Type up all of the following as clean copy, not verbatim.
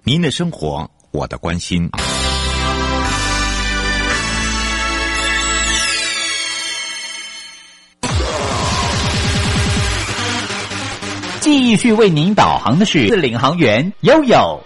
您的生活，我的关心。 继续为您导航的是领航员悠悠。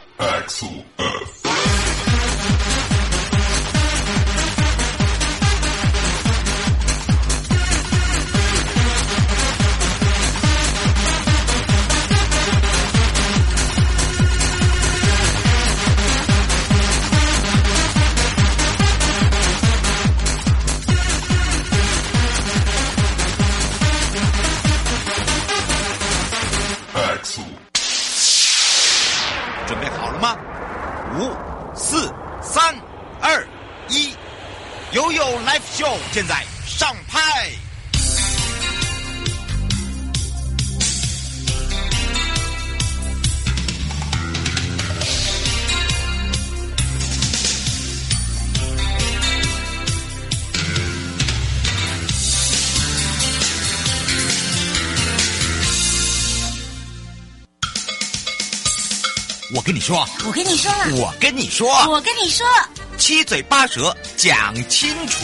准备好了吗？5、4、3、2、1，悠悠 Live Show 现在上拍。我跟你说， 我跟你说了， 我跟你说， 我跟你说， 七嘴八舌讲清楚。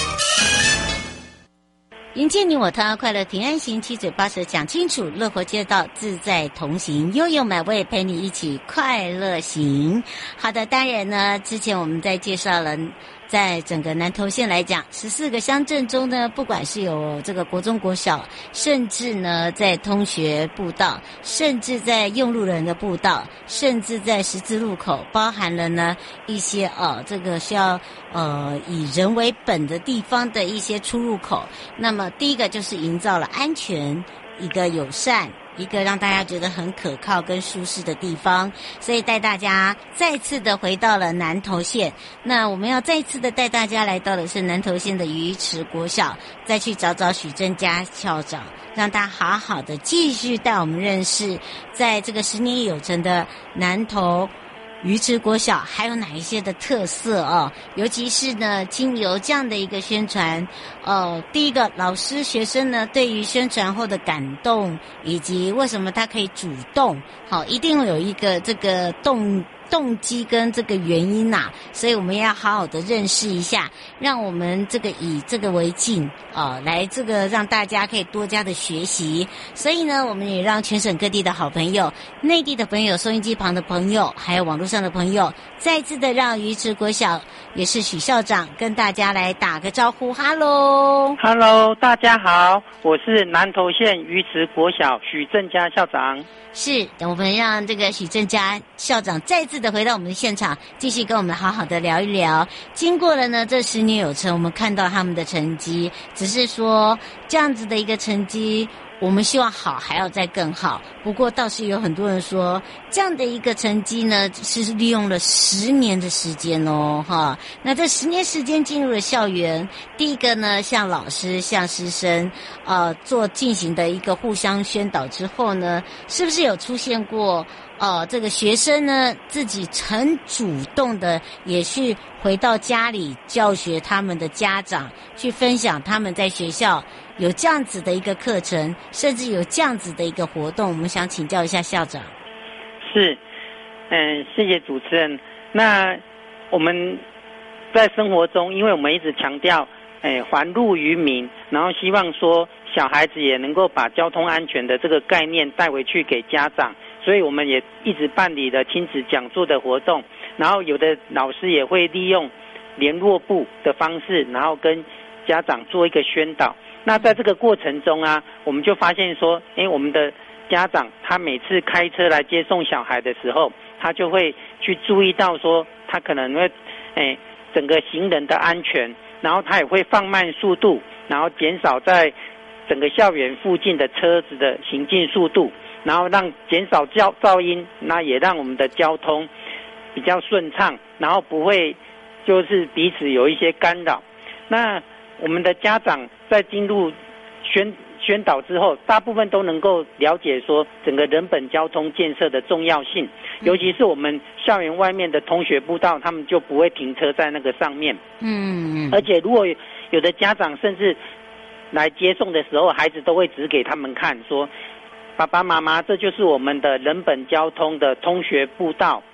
迎接你我他，快乐平安行，七嘴八舌讲清楚，乐活街道自在同行，悠悠美味陪你一起快乐行。好的，当然呢，之前我们在介绍了，在整个南投县来讲，14个乡镇中呢，不管是有这个国中国小，甚至呢在通学步道，甚至在用路人的步道，甚至在十字路口，包含了呢一些这个需要以人为本的地方的一些出入口。那么第一个就是营造了安全，一个友善，一个让大家觉得很可靠跟舒适的地方，所以带大家再次的回到了南投县。那我们要再次的带大家来到的是南投县的鱼池国小，再去找找许正佳校长，让他好好的继续带我们认识在这个10年有成的南投鱼池国小还有哪一些的特色哦，尤其是呢经由这样的一个宣传，第一个老师学生呢对于宣传后的感动，以及为什么他可以主动，好，一定有一个这个动机跟这个原因呐，所以我们要好好的认识一下，让我们这个以这个为镜来这个让大家可以多加的学习。所以呢，我们也让全省各地的好朋友、内地的朋友、收音机旁的朋友，还有网络上的朋友，再次的让鱼池国小也是许校长跟大家来打个招呼。Hello， 大家好，我是南投县鱼池国小许正佳校长。 是，我们让这个许正佳校长再次的回到我们的现场，继续跟我们好好的聊一聊。经过了呢这10年有成，我们看到他们的成绩，只是说这样子的一个成绩，我们希望好还要再更好。不过倒是有很多人说，这样的一个成绩呢，是利用了10年的时间哦，哈。那这10年时间进入了校园，第一个呢，向老师、向师生，做进行的一个互相宣导之后呢，是不是有出现过？这个学生呢自己很主动的也去回到家里教学他们的家长，去分享他们在学校有这样子的一个课程，甚至有这样子的一个活动。我们想请教一下校长。 是，谢谢主持人。那我们在生活中，因为我们一直强调还路于民，然后希望说小孩子也能够把交通安全的这个概念带回去给家长，所以我们也一直办理了亲子讲座的活动，然后有的老师也会利用联络簿的方式，然后跟家长做一个宣导。那在这个过程中啊，我们就发现说，我们的家长他每次开车来接送小孩的时候，他就会去注意到说，他可能会整个行人的安全，然后他也会放慢速度，然后减少在整个校园附近的车子的行进速度，然后减少噪音，那也让我们的交通比较顺畅，然后不会就是彼此有一些干扰。那我们的家长在进入宣导之后，大部分都能够了解说整个人本交通建设的重要性，尤其是我们校园外面的通学步道，他们就不会停车在那个上面。而且如果有的家长甚至来接送的时候，孩子都会指给他们看说，爸爸妈妈，这就是我们的人本交通的通学步道，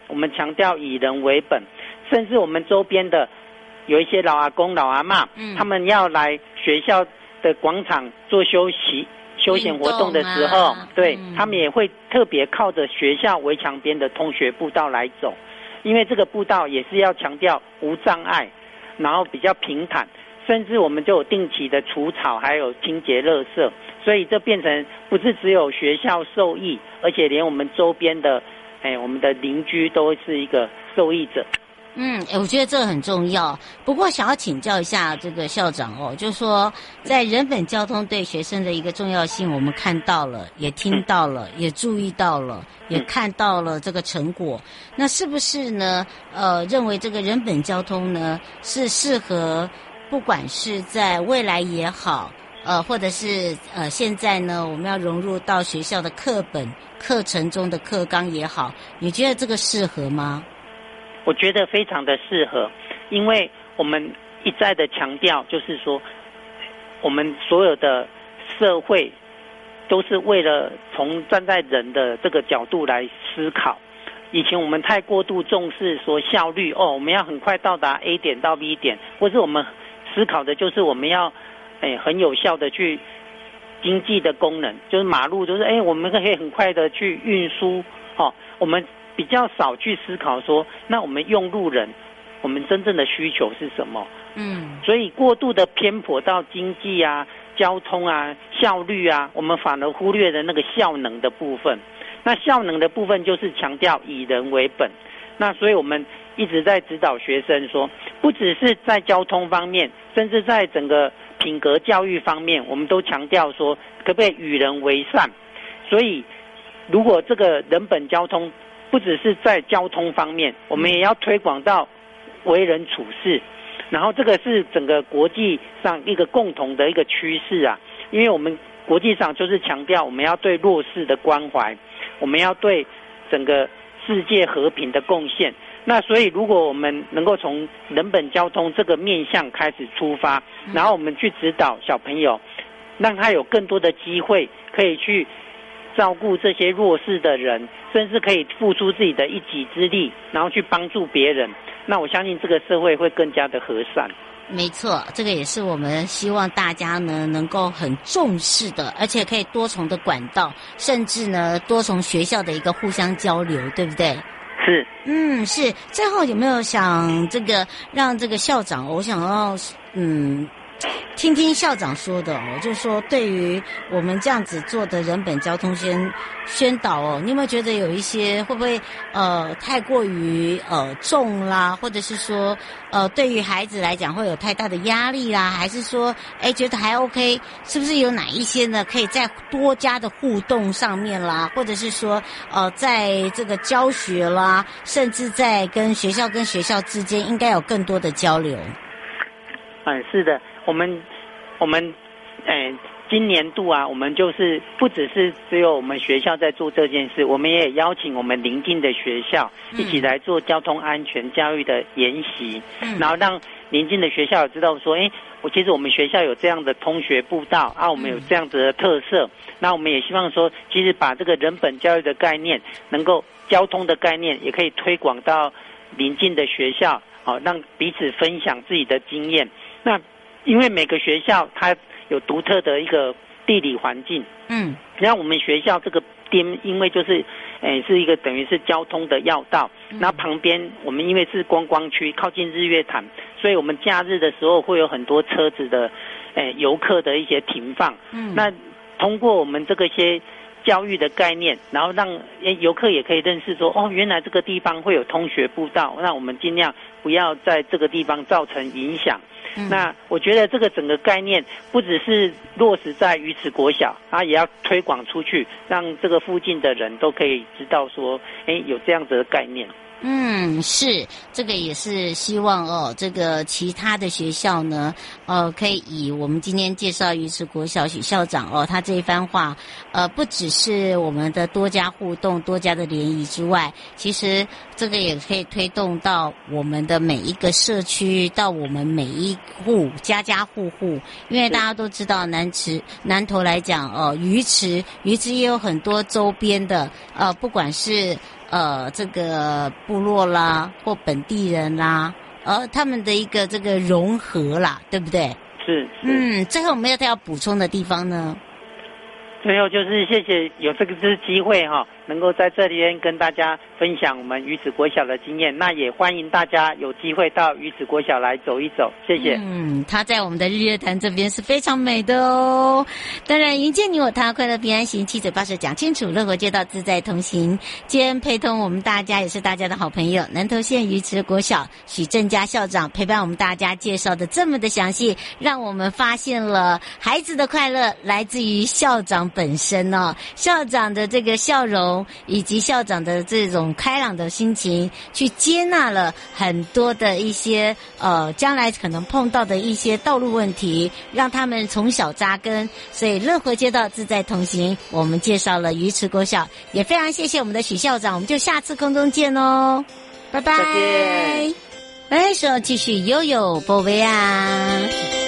我们强调以人为本，甚至我们周边的有一些老阿公、老阿嬷，他们要来学校的广场做休闲活动的时候，对，他们也会特别靠着学校围墙边的通学步道来走，因为这个步道也是要强调无障碍，然后比较平坦，甚至我们就有定期的除草，还有清洁垃圾，所以这变成不是只有学校受益，而且连我们周边的我们的邻居都是一个受益者。 我觉得这个很重要。不过想要请教一下这个校长哦，就是说在人本交通对学生的一个重要性，我们看到了，也听到了，也注意到了，也看到了这个成果。那是不是呢？认为这个人本交通呢是适合，不管是在未来也好，或者是现在呢，我们要融入到学校的课程中的课纲也好，你觉得这个适合吗？ 我觉得非常的适合，因为我们一再的强调，就是说，我们所有的社会都是为了从站在人的这个角度来思考。以前我们太过度重视说效率，我们要很快到达 A 点到 B 点，或是我们思考的就是我们要很有效的去经济的功能，就是马路就是我们可以很快的去运输，我们比较少去思考说，那我们用路人，我们真正的需求是什么？所以过度的偏颇到经济啊、交通啊、效率啊，我们反而忽略了那个效能的部分。那效能的部分就是强调以人为本。那所以我们一直在指导学生说，不只是在交通方面，甚至在整个品格教育方面，我们都强调说，可不可以与人为善？所以，如果这个人本交通不只是在交通方面，我们也要推广到为人处事，然后这个是整个国际上一个共同的一个趋势啊，因为我们国际上就是强调我们要对弱势的关怀，我们要对整个世界和平的贡献。那所以如果我们能够从人本交通这个面向开始出发，然后我们去指导小朋友，让他有更多的机会可以去照顾这些弱势的人，甚至可以付出自己的一己之力，然后去帮助别人，那我相信这个社会会更加的和善。 没错，这个也是我们希望大家呢能够很重视的，而且可以多重的管道，甚至呢多重学校的一个互相交流，对不对？ 是。 是。最后有没有想这个让这个校长，我想要听听校长说的就是说对于我们这样子做的人本交通宣导你有没有觉得有一些会不会太过于重啦，或者是说对于孩子来讲会有太大的压力啦，还是说觉得还 OK？ 是不是有哪一些呢可以在多加的互动上面啦，或者是说在这个教学啦，甚至在跟学校之间应该有更多的交流？ 是的，我们今年度啊，我们就是不只是只有我们学校在做这件事，我们也邀请我们邻近的学校一起来做交通安全教育的研习，然后让邻近的学校也知道说，其实我们学校有这样的通学步道啊，我们有这样子的特色，那我们也希望说，其实把这个人本教育的概念，能够交通的概念，也可以推广到邻近的学校，让彼此分享自己的经验。那因为每个学校它有独特的一个地理环境，然后我们学校这个因为就是是一个等于是交通的要道，那旁边我们因为是观光区，靠近日月潭，所以我们假日的时候会有很多车子的游客的一些停放，那通过我们这个些教育的概念，然后让游客也可以认识说，原来这个地方会有通学步道，那我们尽量不要在这个地方造成影响。那我觉得这个整个概念不只是落实在鱼池国小，也要推广出去，让这个附近的人都可以知道说，有这样子的概念。 是，这个也是希望这个其他的学校呢，可以以我们今天介绍鱼池国小许校长他这一番话，不只是我们的多加互动、多加的联谊之外，其实这个也可以推动到我们的每一个社区，到我们每一户家家户户，因为大家都知道南投来讲鱼池也有很多周边的不管是这个部落啦或本地人啦，他们的一个这个融合啦，对不对？ 是。 最后我们要补充的地方呢？ 最后就是谢谢有这个机会能够在这里边跟大家分享我们鱼池国小的经验，那也欢迎大家有机会到鱼池国小来走一走，谢谢。 它在我们的日月潭这边是非常美的哦。当然，迎接你我他，快乐平安行，七嘴八舌讲清楚，乐活街道自在同行。今天陪同我们大家也是大家的好朋友，南投县鱼池国小许正佳校长陪伴我们大家介绍的这么的详细，让我们发现了孩子的快乐来自于校长本身哦，校长的这个笑容以及校长的这种开朗的心情，去接纳了很多的一些将来可能碰到的一些道路问题，让他们从小扎根。所以乐活街道自在同行，我们介绍了鱼池国小，也非常谢谢我们的许校长，我们就下次空中见哦，拜拜。 再见。 来说继续悠悠波维啊。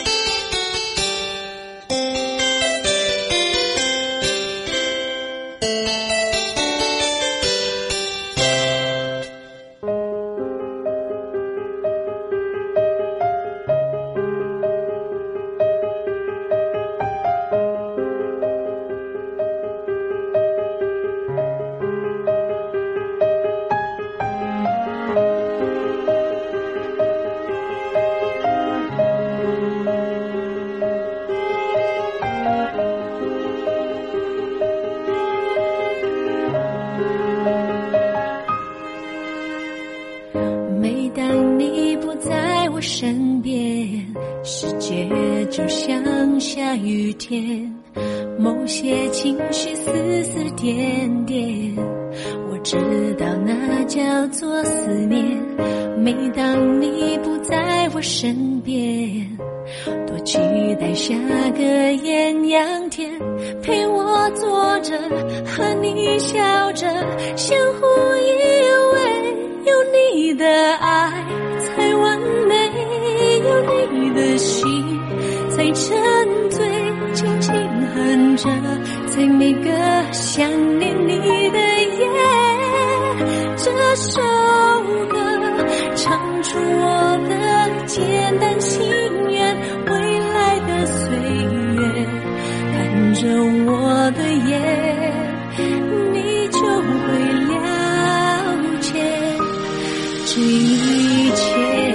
身边，世界就像下雨天，某些情绪丝丝点点，我知道那叫做思念。每当你不在我身边，多期待下个艳阳天，陪我坐着，和你笑着，相互依偎，有你的爱才完美，有你的心才沉醉，轻轻哼着，在每个想念你的夜，这首歌唱出我的简单心愿，未来的岁月看着我的眼，你就会了解这一切。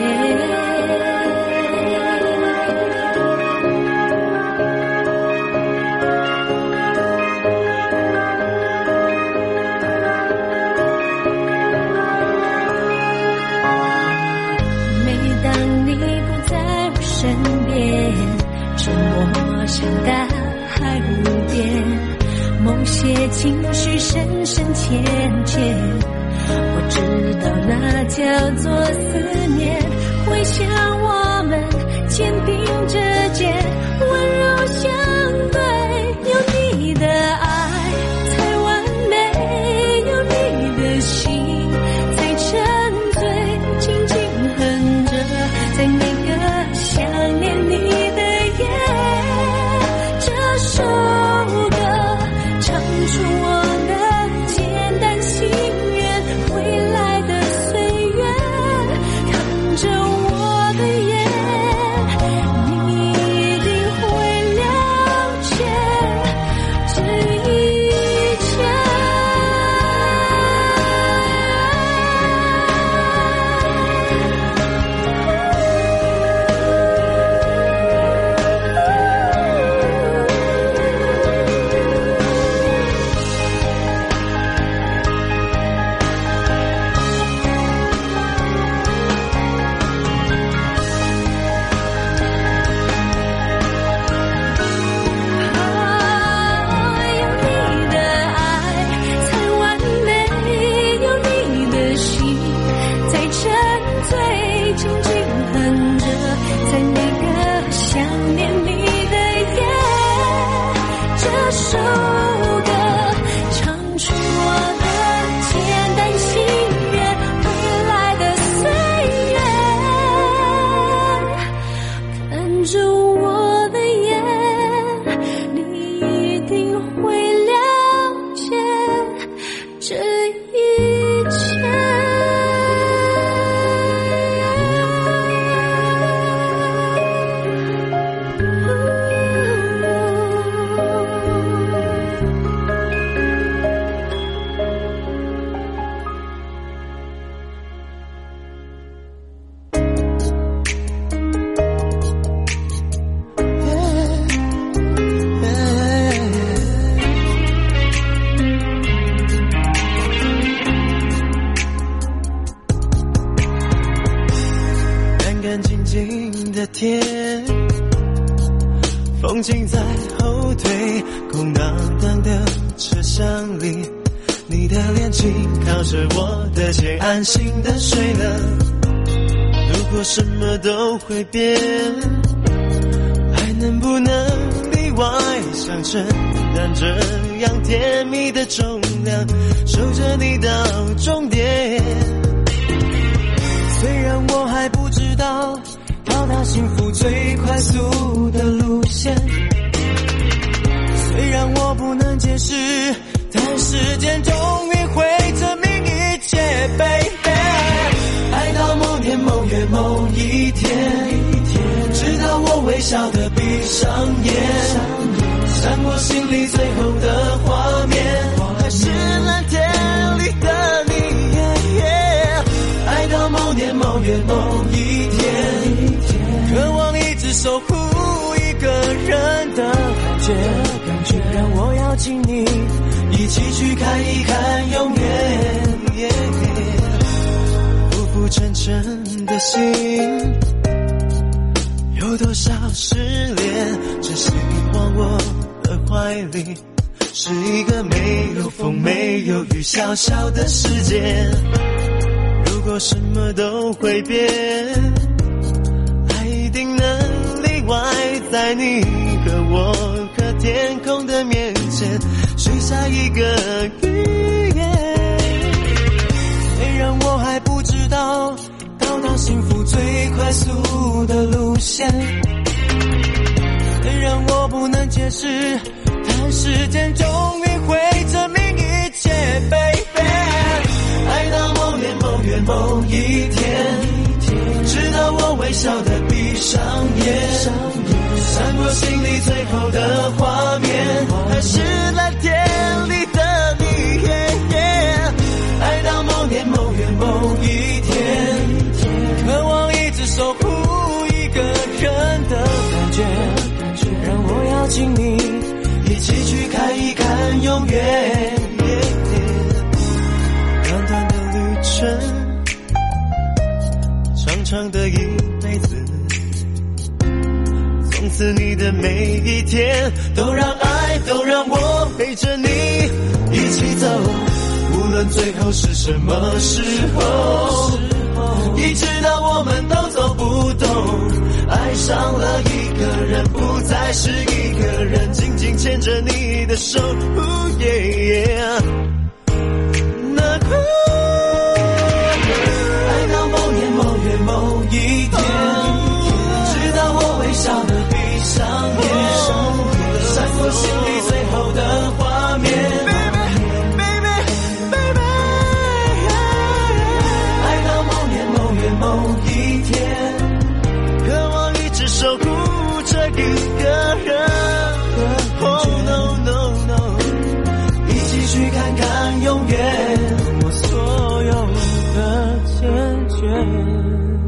像大海无边，某些情绪深深浅浅，我知道那叫做思念，会向我们肩并着肩，温柔相对，有你的爱才完美，有你的心才沉醉，轻轻哼着，在每个想念你的夜，这首歌唱出我的简单心愿，未来的岁月静的天，风景在后退，空荡荡的车厢里，你的脸轻靠着我的肩，安心的睡了。如果什么都会变，还能不能例外？像承担这样甜蜜的重量，守着你到终点。虽然我还不知道到达幸福最快速的路线，虽然我不能解释，但时间终于会证明一切 baby。 爱到某年某月某一天，直到我微笑的闭上眼，闪过心里最后的画面，还是蓝天里的你。爱到某年某月某一天，渴望一直守护一个人的感觉，让我邀请你一起去看一看永远。浮浮沉沉的心，有多少失恋，只希望我的怀里是一个没有风没有雨小小的世界。如果什么都会变，爱一定能例外，在你和我和天空的面前许下一个预言。虽然我还不知道到达幸福最快速的路线，虽然我不能解释，但时间终于会证明一切 baby。 爱到某年某月某一天，直到我微笑的闭上眼，闪过心里最后的画面，还是蓝天里的你。爱到某年某月某一天，渴望一直守护一个人的感觉，让我邀请你一起去看一看永远。短短的旅程，长长的一辈子，从此你的每一天都让爱，都让我陪着你一起走，无论最后是什么时候，一直到我们都走不动，爱上了一个人，不再是一个人，紧紧牵着你的手。爱到某年某月某一天，直到我微笑的闭上眼，闪过心里最后的画面。爱到某年某月某一天，渴望一直守护这一个人。Oh no no no， 一起去看看永远，我所有的坚决。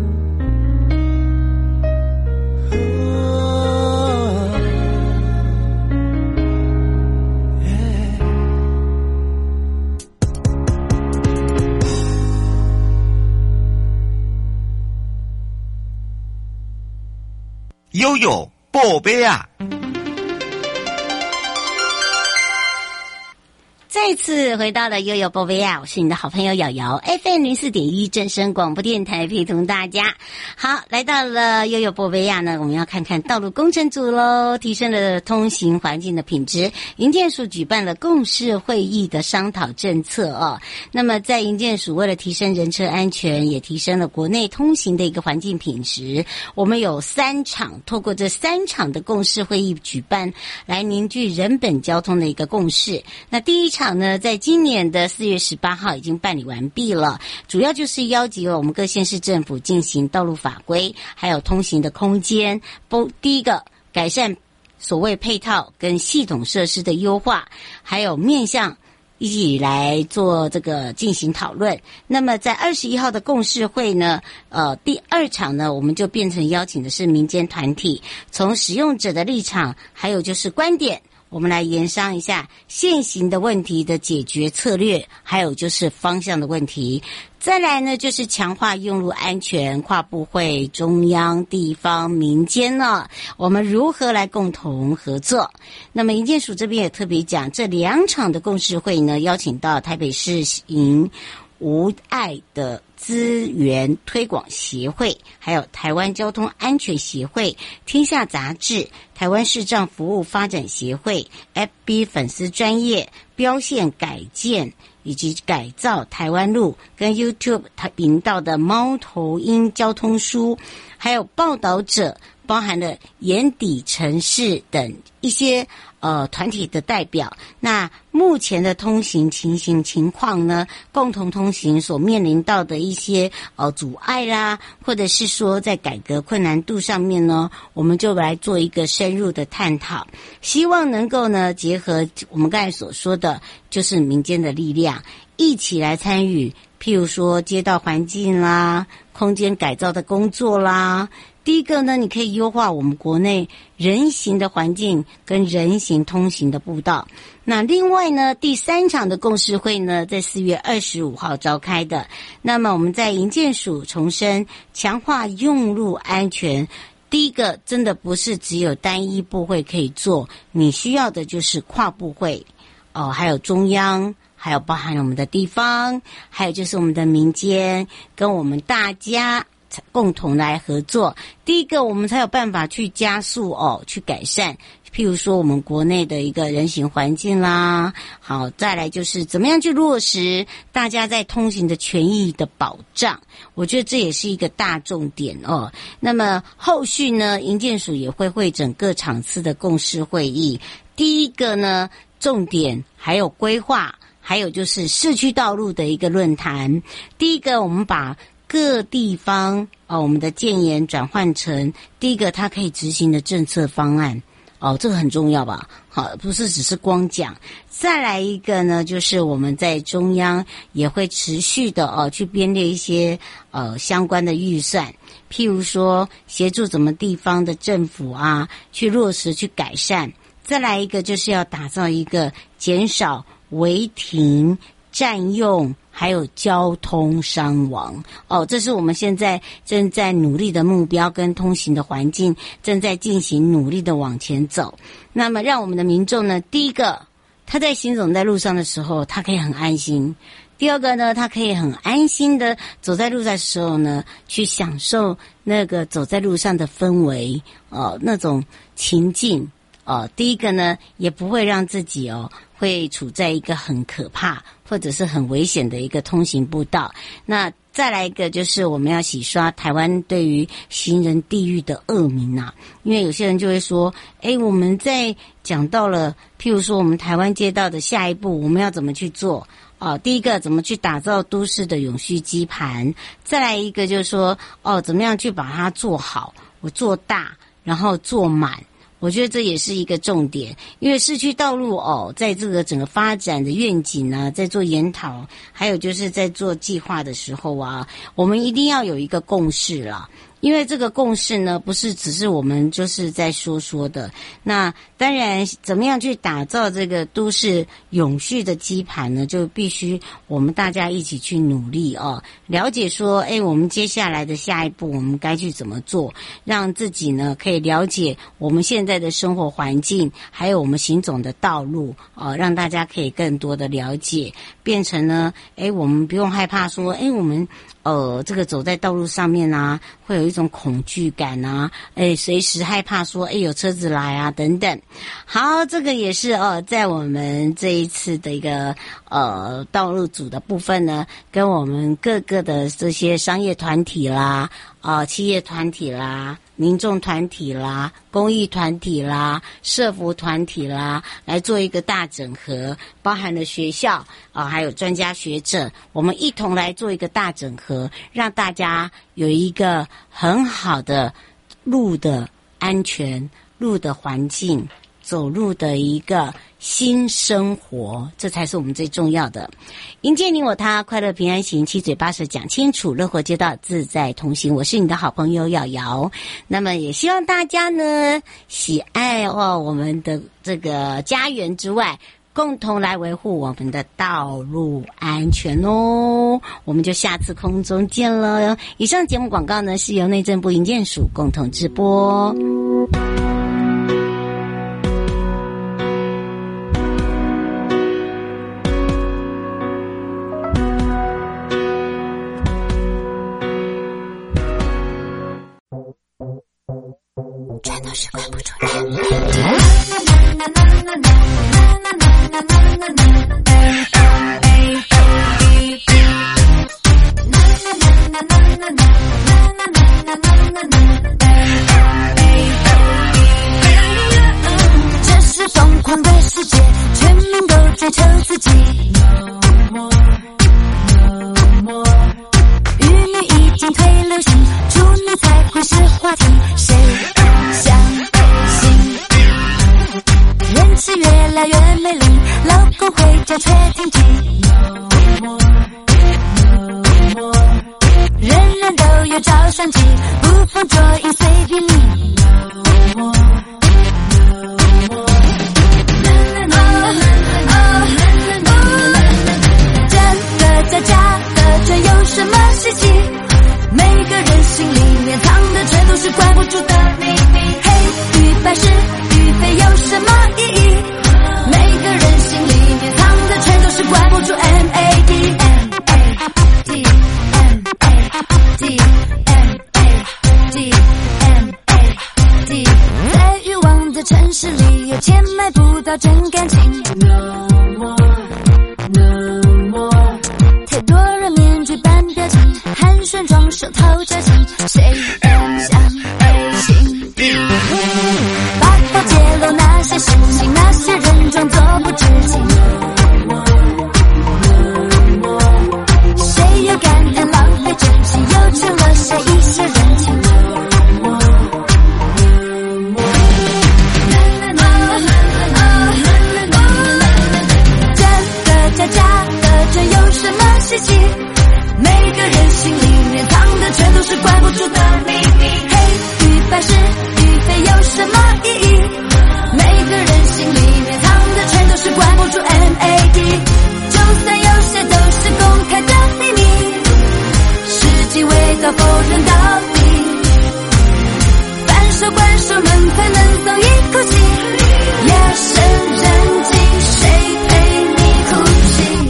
悠悠宝贝啊！ 再次回到了悠悠宝贝啊，我是你的好朋友瑶瑶 FM 04.1正声广播电台，陪同大家。好，来到了悠悠宝贝啊呢，我们要看看道路工程组咯，提升了通行环境的品质。营建署举办了共识会议的商讨政策哦。那么在营建署为了提升人车安全，也提升了国内通行的一个环境品质，我们有3场，透过这3场的共识会议举办，来凝聚人本交通的一个共识。那第一场呢，在今年的4月18号已经办理完毕了，主要就是邀集了我们各县市政府进行道路法规还有通行的空间。第一个，改善所谓配套跟系统设施的优化，还有面向一起来做这个进行讨论。那么在21号的共识会呢，第2场呢，我们就变成邀请的是民间团体，从使用者的立场还有就是观点， 我们来研商一下现行的问题的解决策略，还有就是方向的问题。再来呢，就是强化用路安全，跨部会、中央、地方、民间呢，我们如何来共同合作？那么营建署这边也特别讲，这2场的共识会呢，邀请到台北市营无碍的资源推广协会，还有台湾交通安全协会、天下杂志、台湾视障服务发展协会、FB 粉丝专页、标线改建以及改造台湾路，跟 YouTube 频道的猫头鹰交通书，还有报道者，包含了眼底城市等一些团体的代表。那目前的通行情况呢，共同通行所面临到的一些阻碍啦，或者是说在改革困难度上面呢，我们就来做一个深入的探讨，希望能够呢结合我们刚才所说的，就是民间的力量一起来参与，譬如说街道环境啦、空间改造的工作啦。第一个呢，你可以优化我们国内人行的环境跟人行通行的步道。那另外呢，第3场的共识会呢，在4月25号召开的。那么我们在营建署重申强化用路安全。第一个真的不是只有单一部会可以做，你需要的就是跨部会，还有中央，还有包含我们的地方，还有就是我们的民间，跟我们大家共同来合作。第一个我们才有办法去加速去改善，譬如说我们国内的一个人行环境啦，好，再来就是怎么样去落实大家在通行的权益的保障，我觉得这也是一个大重点哦。那么后续呢，营建署也会会诊各场次的共识会议。第一个呢，重点还有规划，还有就是市区道路的一个论坛。第一个我们把各地方我们的建言转换成第一个它可以执行的政策方案，这个很重要吧？好，不是只是光讲。再来一个呢，就是我们在中央也会持续的去编列一些相关的预算，譬如说协助怎么地方的政府去落实去改善。再来一个就是要打造一个减少违停、占用还有交通伤亡这是我们现在正在努力的目标，跟通行的环境正在进行努力的往前走。那么让我们的民众呢，第一个他在行走在路上的时候他可以很安心，第二个呢，他可以很安心的走在路上的时候呢，去享受那个走在路上的氛围那种情境第一个呢，也不会让自己会处在一个很可怕或者是很危险的一个通行步道。那再来一个就是我们要洗刷台湾对于行人地狱的恶名因为有些人就会说我们在讲到了譬如说我们台湾街道的下一步我们要怎么去做第一个怎么去打造都市的永续基盘，再来一个就是说怎么样去把它做好，我做大然后做满，我觉得这也是一个重点。因为市区道路在这个整个发展的愿景在做研讨，还有就是在做计划的时候我们一定要有一个共识啦。因为这个共识呢，不是只是我们就是在说的。那当然怎么样去打造这个都市永续的基盘呢，就必须我们大家一起去努力了解说我们接下来的下一步我们该去怎么做，让自己呢可以了解我们现在的生活环境，还有我们行走的道路让大家可以更多的了解，变成呢我们不用害怕说我们这个走在道路上面会有一种恐惧感随时害怕说有车子来等等。好，这个也是在我们这一次的一个道路组的部分呢，跟我们各个的这些商业团体啦企业团体啦、民众团体啦、公益团体啦、社福团体啦，来做一个大整合，包含了学校还有专家学者，我们一同来做一个大整合，让大家有一个很好的路的安全、路的环境、 走入的一个新生活，这才是我们最重要的。迎接你我他，快乐平安行，七嘴八舌讲清楚，乐活街道自在同行。我是你的好朋友瑶瑶。那么也希望大家呢喜爱我们的这个家园之外，共同来维护我们的道路安全哦。我们就下次空中见了。以上节目广告呢是由内政部营建署共同直播。全都是关不住的。 这是疯狂的世界，全民都追求自己。玉女已经退流行，处女才会是话题。谁相信？人气越来越美丽，老公回家却停机。人人都有照相机，不放桌椅随便你。真的假假的，这有什么稀奇？每个人心里面藏的全都是关不住的秘密。黑与白是与非有什么意义？每个人心里面藏的全都是关不住 MAD。在欲望的城市里，有钱买不到真感情。No more，太多人面具扮表情，寒暄装手套交情，谁相信？八卦揭露那些事情，那些人装作不知情。谁又感恩浪费真心，又欠了谁一些人情？真的假的，这有什么稀奇？每个人心里面藏的全都是关不住的秘密。黑与白是与非有什么意义？每个人心里面藏的全都是关不住 MAD。就算有些都是公开的秘密，实际味道否认到底。反手关手们才能松一口气，夜深人静谁陪你哭泣？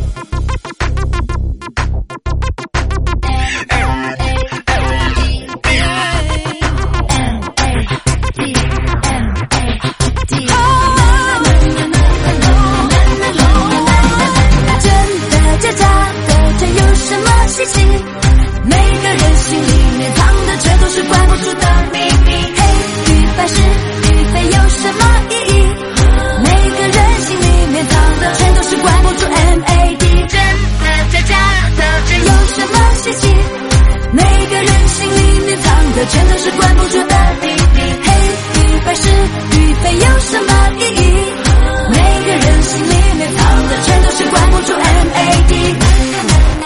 真的假假的，这有什么稀奇？每个人心里面藏的全都是关不住的秘密。黑与白是与非有什么意义？每个人心里面藏的全都是关不住 MAD。真的假假的，这有什么稀奇？每个人心里面藏的全都是关不住的秘密。黑与白是与非有什么意义？每个人心里面藏的全都是关不住 MAD。